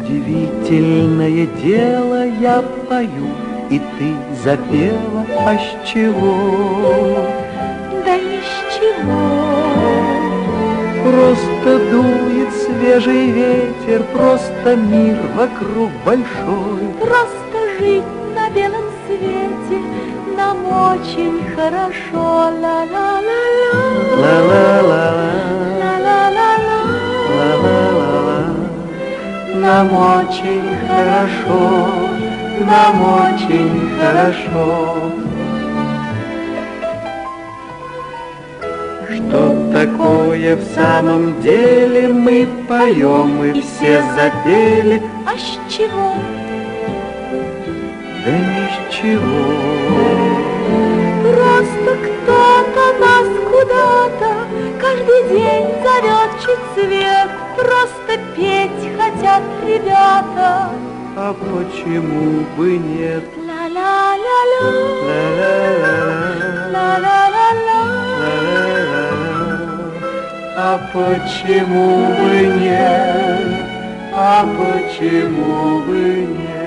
Удивительное дело, я пою, и ты запела, а с чего? Да ни с чего. Просто дует свежий ветер, просто мир вокруг большой. Просто жить на белом свете нам очень хорошо. Ла-ла-ла-ла, Ла-ла-ла-ла, ла-ла-ла-ла, ла-ла-ла-ла. Нам очень хорошо, нам очень хорошо. Что такое в самом деле мы поем, и все запели? А с чего? Да ни с чего. Просто кто-то нас куда-то каждый день зовет чуть свет. Просто петь хотят ребята. А почему бы нет? Ла-ла-ла-ла, Ла-ла-ла-ла, ла-ла-ла-ла. ла-ла-ла-ла. А почему бы нет? А почему бы нет?